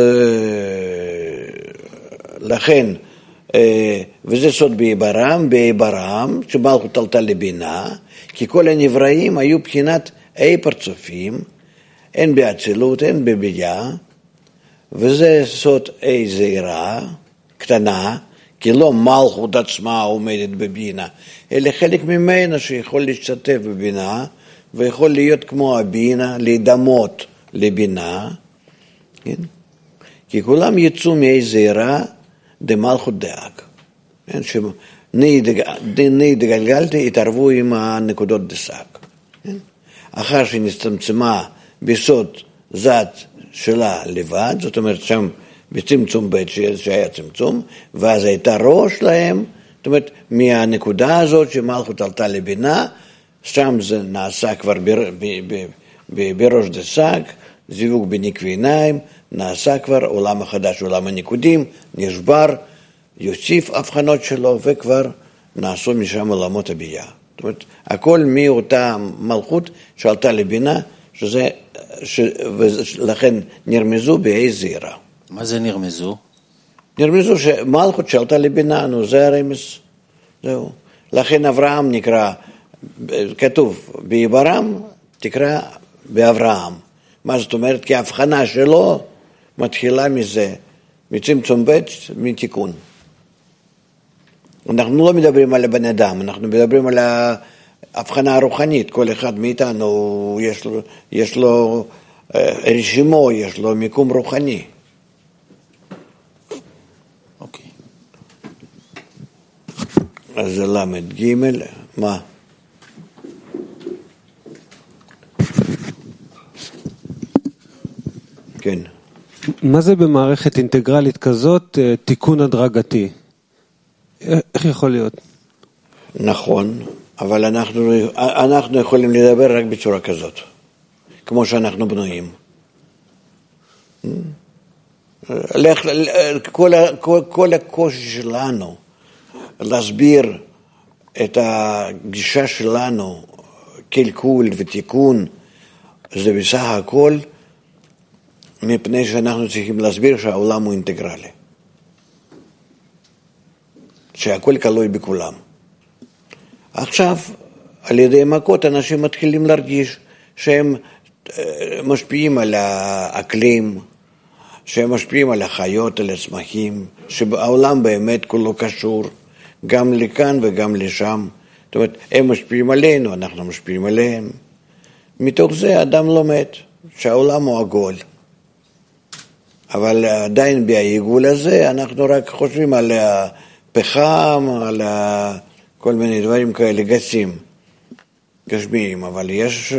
לכן, וזה סוד באברהם, שמלכות עלתה לבינה, כי כל הנבראים היו בחינת פרצופים, אין באצילות, אין בבייה, וזה סוד זעירה, קטנה, כי לא מלכות עצמה עומדת בבינה, אלא חלק ממנה שיכול להשתתף בבינה, ויכול להיות כמו הבינה, להידמות לבינה, כן? כי כולם יצאו זעירה דמלכות דאק, כן? שני דגלגלתי התערבו עם הנקודות דסק, כן? אחר שנסתמצמה בסוד זת שלה לבד, זאת אומרת שם בצמצום ב' שהיה צמצום, ואז הייתה ראש להם, זאת אומרת מהנקודה הזאת שמלכות עלתה לבינה, שם זה נעשה כבר בראש דסק, זיווג בנקבי עיניים, נעשה כבר עולם החדש, עולם הניקודים, נשבר, יוסיף הבחנות שלו, וכבר נעשו משם עולמות הבייה. זאת אומרת, הכל מאותה מלכות שעלתה לבינה, ולכן נרמזו בהי זעירה. מה זה נרמזו? נרמזו שמלכות שעלתה לבינה, זה הרמז. זהו. לכן אברהם נקרא, כתוב באברהם, תקרא באברהם. מה זאת אומרת? כי ההבחנה שלו מתחילה מזה, מצמצום ב' מתיקון. אנחנו לא מדברים על הבן אדם, אנחנו מדברים על ההבחנה הרוחנית. כל אחד מאיתנו יש לו רשימו, יש לו מיקום רוחני. אוקיי. אז זה למד ג' מה? כן. מה זה במערכת אינטגרלית כזאת תיקון הדרגתי? איך יכול להיות? נכון, אבל אנחנו יכולים לדבר רק בצורה כזאת, כמו שאנחנו בנויים. כל הקושי שלנו להסביר את הגישה שלנו, קלקול ותיקון, זה בסך הכל מפני שאנחנו צריכים להסביר שהעולם הוא אינטגרלי, שהכל כלוי בכולם. עכשיו, על ידי מכות אנשים מתחילים להרגיש שהם משפיעים על האקלים, שהם משפיעים על החיות, על הצמחים, שהעולם באמת כולו קשור, גם לכאן וגם לשם. זאת אומרת, הם משפיעים עלינו, אנחנו משפיעים עליהם. מתוך זה האדם לומד שהעולם הוא עגול. אבל עדיין בעיגול הזה אנחנו רק חושבים על הפחם, על כל מיני דברים כאלה גסים, גשמיים, אבל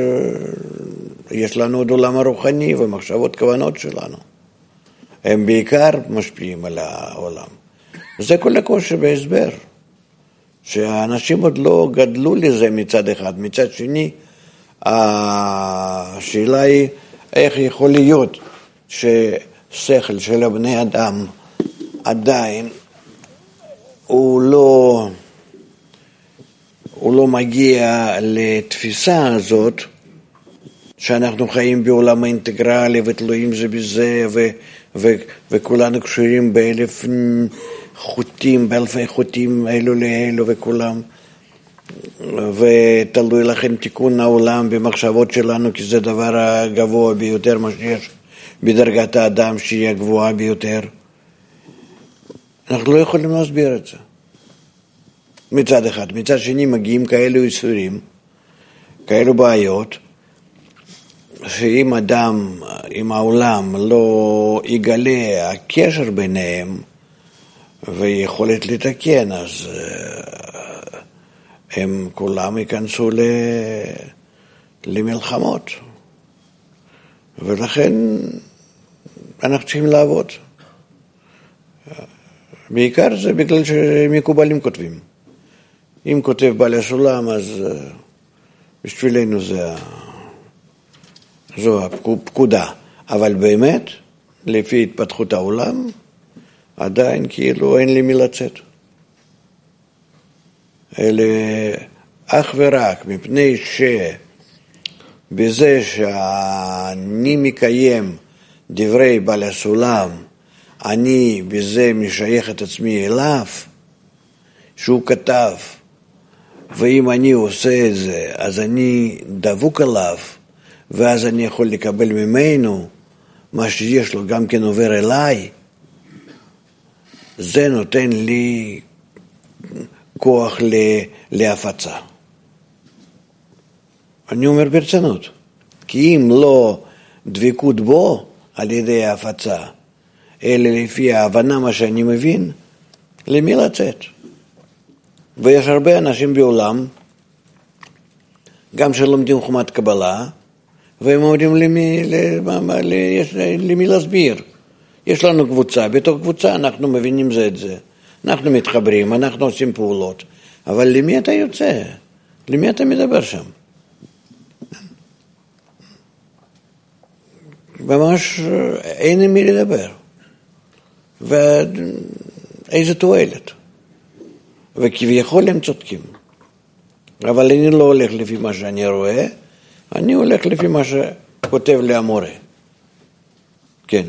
יש לנו עוד עולם הרוחני ומחשבות כוונות שלנו. הם בעיקר משפיעים על העולם. זה כל הקושי בהסבר, שהאנשים עוד לא גדלו לזה מצד אחד. מצד שני, השאלה היא איך יכול להיות ששכל של הבני אדם עדיין הוא לא מגיע לתפיסה הזאת שאנחנו חיים בעולם האינטגרלי ותלויים זה בזה וכולנו קשורים באלפי חוטים אלו לאלו וכולם, ותלוי לכם תיקון העולם במחשבות שלנו, כי זה דבר הגבוה ביותר מה שיש בדרגת האדם שהיא הגבוהה ביותר. אנחנו לא יכולים להסביר את זה מצד אחד. מצד שני מגיעים כאלו איסורים, כאלו בעיות, שאם אדם, אם העולם לא יגלה הקשר ביניהם ויכולת לתקן, אז הם כולם ייכנסו למלחמות. ולכן אנחנו צריכים לעבוד. בעיקר זה בגלל שמקובלים כותבים. אם כותב בעל הסולם, אז בשבילנו זו הפקודה. אבל באמת, לפי התפתחות העולם, עדיין כאילו אין לי מי לצאת. אלא אך ורק מפני שבזה שאני מקיים דברי בעל הסולם, אני בזה משייך את עצמי אליו, שהוא כתב, ואם אני עושה את זה, אז אני דבוק עליו, ואז אני יכול לקבל ממנו מה שיש לו גם כן עובר אליי. זה נותן לי כוח להפצה. אני אומר ברצינות, כי אם לא דבקות בו על ידי ההפצה, אלא לפי ההבנה מה שאני מבין, למי לצאת? ויש הרבה אנשים בעולם, גם שלומדים חומת קבלה, והם אומרים למי להסביר. יש לנו קבוצה, בתוך קבוצה אנחנו מבינים זה את זה. אנחנו מתחברים, אנחנו עושים פעולות. אבל למי אתה יוצא? למי אתה מדבר שם? ממש אין עם מי לדבר. ואיזה תועלת. וכביכול הם צודקים. אבל אני לא הולך לפי מה שאני רואה, אני הולך לפי מה שכותב לי המורה. כן.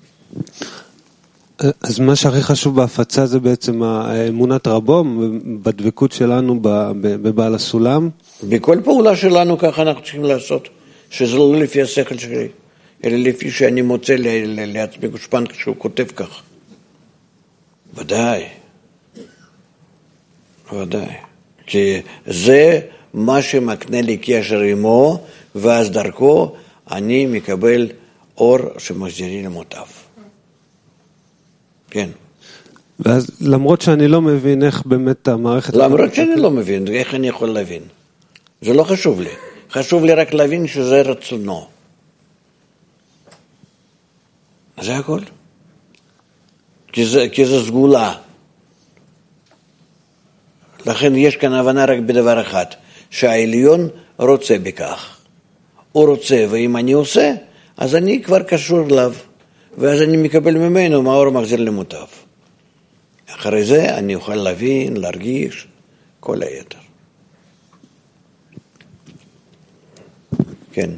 אז מה שהכי חשוב בהפצה זה בעצם אמונת רבו, בדבקות שלנו בבעל הסולם. בכל פעולה שלנו ככה אנחנו צריכים לעשות, שזה לא לפי השכל שלי, אלא לפי שאני מוצא לעצמי גושפן כשהוא כותב כך. ודאי. ודאי. כי זה מה שמקנה לי קשר עמו, ואז דרכו אני מקבל אור שמחזירי למוטב. כן. ואז למרות שאני לא מבין איך באמת המערכת... למרות שאני לא מבין, איך אני יכול להבין? זה לא חשוב לי. חשוב לי רק להבין שזה רצונו. זה הכל. כי זה סגולה. לכן יש כאן הבנה רק בדבר אחד, שהעליון רוצה בכך. הוא רוצה, ואם אני עושה, אז אני כבר קשור אליו, ואז אני מקבל ממנו מאור מחזיר למוטב. אחרי זה אני אוכל להבין, להרגיש, כל היתר. כן.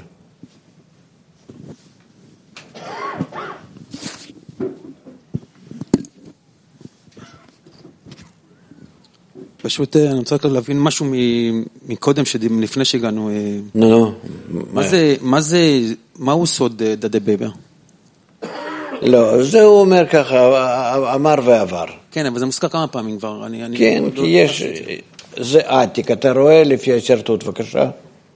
פשוט אני רוצה רק להבין משהו מקודם, לפני שהגענו. נו. מהו סוד דדי בייבר? לא, זה הוא אומר ככה, אמר ועבר. כן, אבל זה מוזכר כמה פעמים כבר. כן, כי יש, זה עתיק, אתה רואה לפי השרטוט, בבקשה?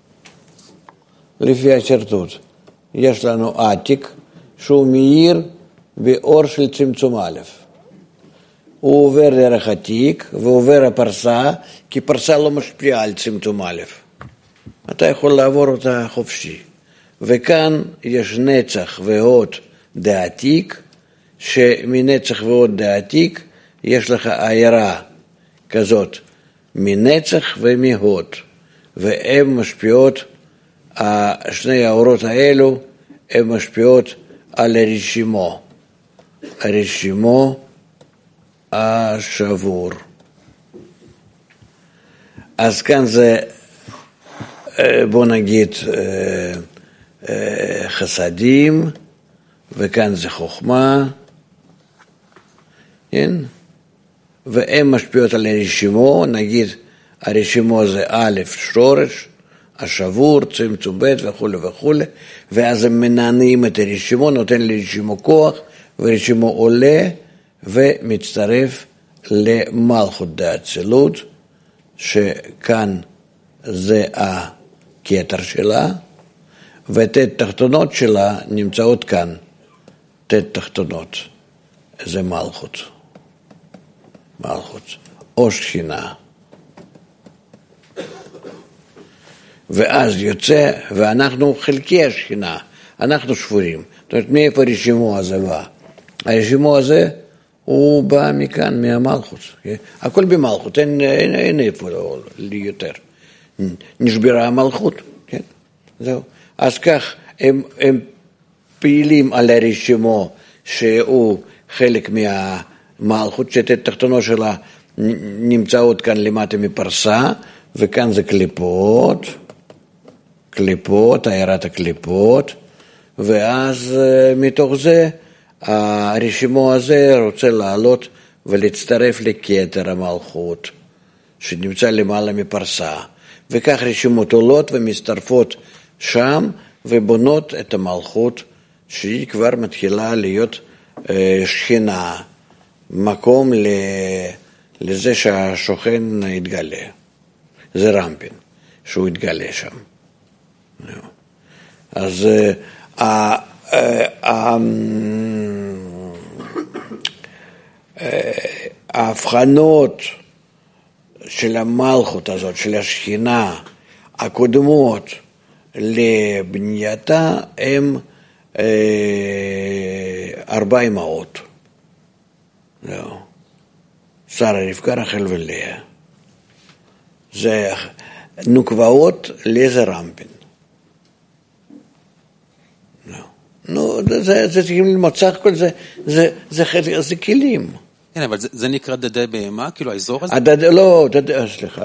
לפי השרטוט. יש לנו עתיק, שהוא מאיר באור של צמצום א'. הוא עובר דרך עתיק, ועובר הפרסה, כי פרסה לא משפיעה על צמצום א'. אתה יכול לעבור אותה חופשי. וכאן יש נצח והוד דעתיק, שמנצח והוד דעתיק יש לך עיירה כזאת, מנצח ומהוד, והן משפיעות, שני האורות האלו, הן משפיעות על הרשימו. הרשימו השבור. אז כאן זה, בוא נגיד, חסדים, וכאן זה חוכמה, כן? והן משפיעות על הרשימו, נגיד, הרשימו זה א' שורש, השבור, צמצום ב' וכו' וכו', ואז הם מנענים את הרשימו, נותן לרשימו כוח, ורשימו עולה, ומצטרף למלכות דאצילות, שכאן זה הכתר שלה, ותת תחתונות שלה נמצאות כאן, תת תחתונות, זה מלכות, או שכינה. ואז יוצא, ואנחנו חלקי השכינה, אנחנו שבורים. זאת אומרת, מאיפה הרשימו הזה בא? הרשימו הזה הוא בא מכאן, מהמלכות. הכל במלכות, אין איפה ליותר. נשברה המלכות, כן? זהו. אז כך הם פעילים על הרשימו שהוא חלק מהמלכות, שתת תחתונו שלה נמצאות כאן למטה מפרסה, וכאן זה קליפות, עיירת הקליפות, ואז מתוך זה, הרשימו הזה רוצה לעלות ולהצטרף לכתר המלכות, שנמצא למעלה מפרסה. וכך רשימות עולות ומצטרפות שם, ובונות את המלכות, שהיא כבר מתחילה להיות שכינה, מקום לזה שהשוכן יתגלה. זה רמפין, שהוא יתגלה שם. אז ההבחנות של המלכות הזאת, של השכינה, הקודמות לבנייתה, הם 4 אמהות. שרה, רבקה, רחל ולאה. זה נוקבעות לזה רמפין. נו, זה צריכים ללמוד, סך הכל זה כלים. כן, אבל זה נקרא דדי בהמה, כאילו האזור הזה? לא, סליחה.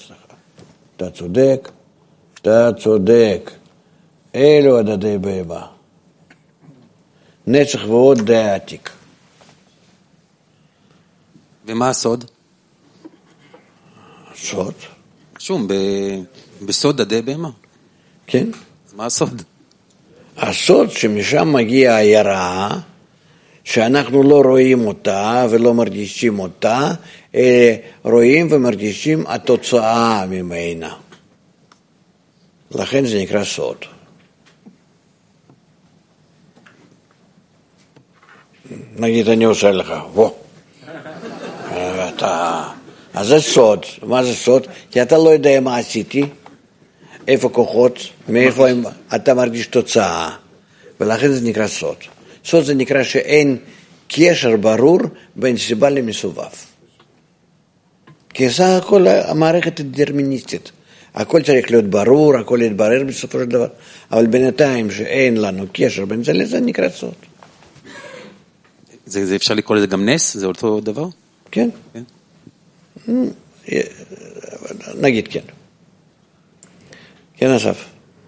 אתה צודק. אלו הדדי בהמה. נצח ועוד די עתיק. ומה הסוד? סוד? שום, בסוד דדי בהמה. כן. אז מה הסוד? הסוד שמשם מגיעה העיירה, שאנחנו לא רואים אותה ולא מרגישים אותה, רואים ומרגישים התוצאה ממנה. לכן זה נקרא סוד. נגיד אני עושה לך, אז זה סוד. מה זה סוד? כי אתה לא יודע מה עשיתי, איפה כוחות, מאיפה אתה מרגיש תוצאה, ולכן זה נקרא סוד. סוד זה נקרא שאין קשר ברור בין סיבה למסובב. כי זה הכל המערכת הדטרמיניסטית. הכל צריך להיות ברור, הכל יתברר בסופו של דבר, אבל בינתיים שאין לנו קשר בין זה לזה נקרא סוד. זה אפשר לקרוא לזה גם נס? זה אותו דבר? כן. נגיד כן. כן, אסף.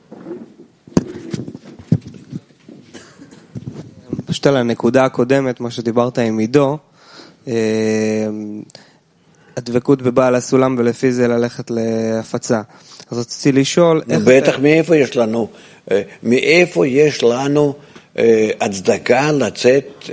פשוט על הנקודה הקודמת, מה שדיברת עם עידו, הדבקות בבעל הסולם ולפי זה ללכת להפצה. אז רציתי לשאול... בטח מאיפה יש לנו הצדקה לצאת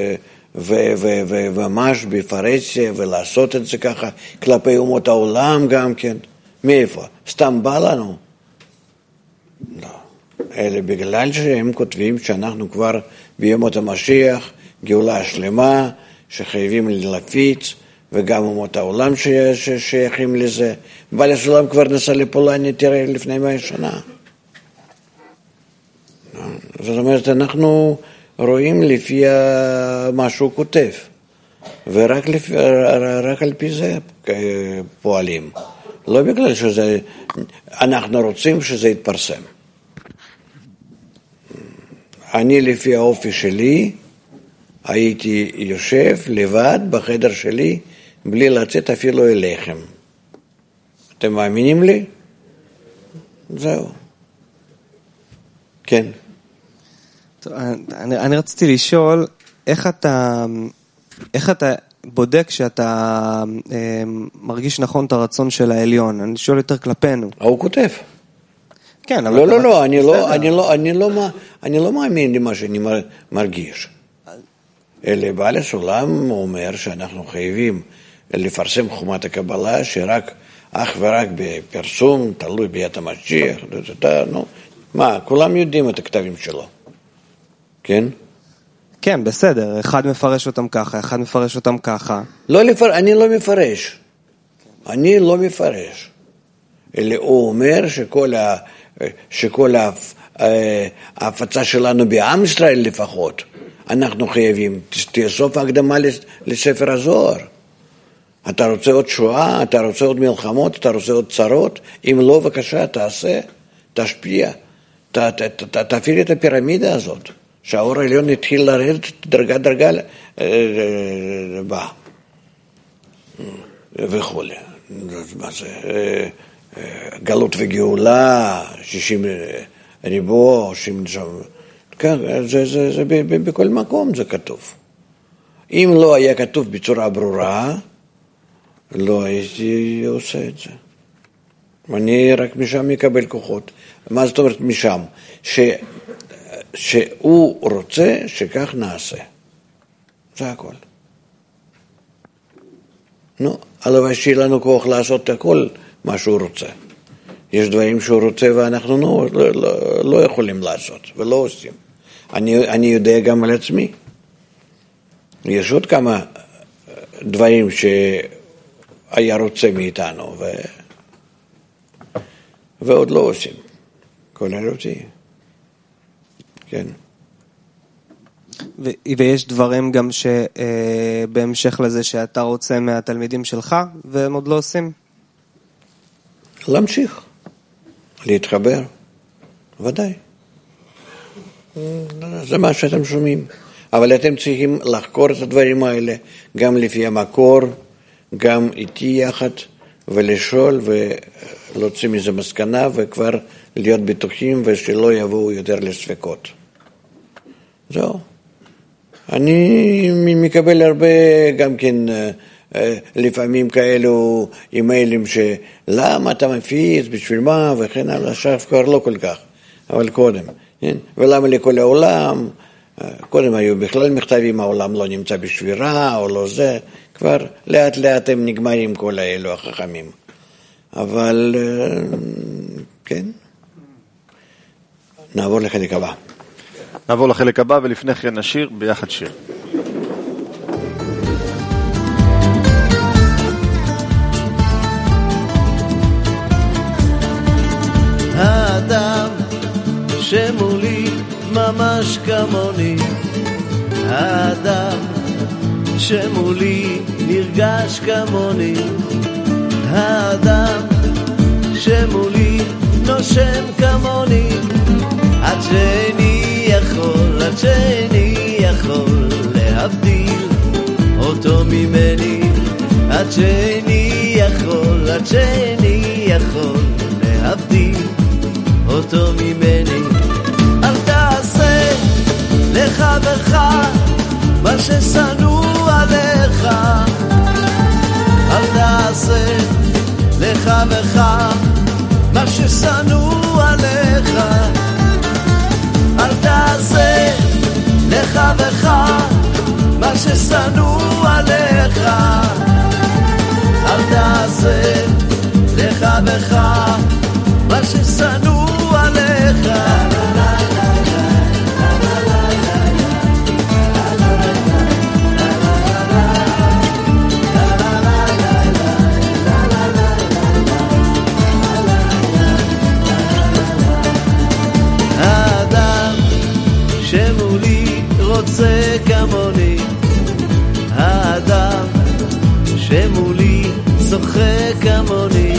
וממש בפרהסיה ולעשות את זה ככה כלפי אומות העולם גם כן. מאיפה? סתם בא לנו? לא. אלא בגלל שהם כותבים שאנחנו כבר בימות המשיח, גאולה שלמה, שחייבים להפיץ, וגם אומות העולם ששייכים לזה. בעל הסולם כבר נסע לפולניה, תראה, לפני 100 שנה. זאת אומרת, אנחנו רואים לפי מה שהוא כותב, ורק על פי זה פועלים. לא בגלל שזה, אנחנו רוצים שזה יתפרסם. אני לפי האופי שלי, הייתי יושב לבד בחדר שלי, בלי לצאת אפילו אליכם. אתם מאמינים לי? זהו. כן. טוב, אני רציתי לשאול, איך אתה בודק שאתה מרגיש נכון את הרצון של העליון? אני שואל יותר כלפינו. הוא כותב. כן, אבל... לא, אני לא מאמין למה שאני מרגיש. אלא בעל הסולם אומר שאנחנו חייבים לפרסם חומת הקבלה, שרק אך ורק בפרסום, תלוי ביאת המשיח, מה, כולם יודעים את הכתבים שלו, כן? כן, בסדר, אחד מפרש אותם ככה, אחד מפרש אותם ככה. אני לא מפרש, אלא הוא אומר שכל ההפצה שלנו בעם ישראל לפחות, אנחנו חייבים, תאסוף הקדמה לספר הזוהר. אתה רוצה עוד שואה, אתה רוצה עוד מלחמות, אתה רוצה עוד צרות, אם לא, בבקשה, תעשה, תשפיע, תפעיל את הפירמידה הזאת, שהאור העליון התחיל לרדת דרגה בה, וכו'. מה זה? גלות וגאולה, 60 ריבוע, 60 שם, כן, זה בכל מקום זה כתוב. אם לא היה כתוב בצורה ברורה, לא הייתי עושה את זה. אני רק משם מקבל כוחות. מה זאת אומרת משם? שהוא רוצה שכך נעשה. זה הכל. נו, הלוואי שיהיה לנו כוח לעשות הכל מה שהוא רוצה. יש דברים שהוא רוצה ואנחנו לא יכולים לעשות ולא עושים. אני יודע גם על עצמי. יש עוד כמה דברים שהיה רוצה מאיתנו ועוד לא עושים. כולל אותי. כן. ויש דברים גם שבהמשך לזה שאתה רוצה מהתלמידים שלך והם עוד לא עושים? להמשיך. להתחבר. ודאי. זה מה שאתם שומעים. אבל אתם צריכים לחקור את הדברים האלה, גם לפי המקור, גם איתי יחד, ולשאול ולהוציא מזה מסקנה, וכבר להיות בטוחים ושלא יבואו יותר לספקות. זהו. אני מקבל הרבה גם כן לפעמים כאלו אימיילים שלמה אתה מפיץ, בשביל מה וכן הלאה, עכשיו כבר לא כל כך, אבל קודם. ולמה לכל העולם, קודם היו בכלל מכתבים, העולם לא נמצא בשבירה או לא זה, כבר לאט לאט הם נגמרים כל האלו החכמים. אבל כן, נעבור לחלק הבא. נעבור לחלק הבא ולפני כן נשיר ביחד שיר. האדם שמולי ממש כמוני, האדם שמולי נרגש כמוני, האדם שמולי נושם כמוני, עד שאני יכול להבדיל אותו ממני, עד שאני יכול להבדיל אותו ממני. אל תעשה לחברך מה ששנוא עליך, אל תעשה לחברך מה ששנוא עליך, אל תעשה לחברך מה ששנוא עליך, אל תעשה לחברך מה ששנוא עליך. האדם שמולי רוצה כמוני, האדם שמולי צוחק כמוני,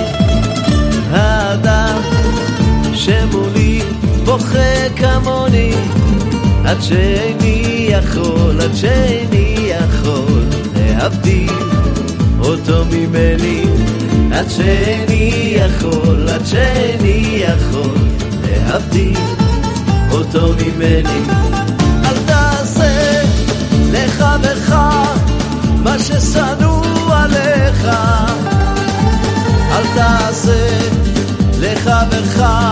האדם שמולי בוכה כמוני, עד שאני יכול להבדיל אותו ממני, עד שאני יכול להבדיל אותו ממני. אל תעשה לחברך מה ששנוא עליך, אל תעשה לחברך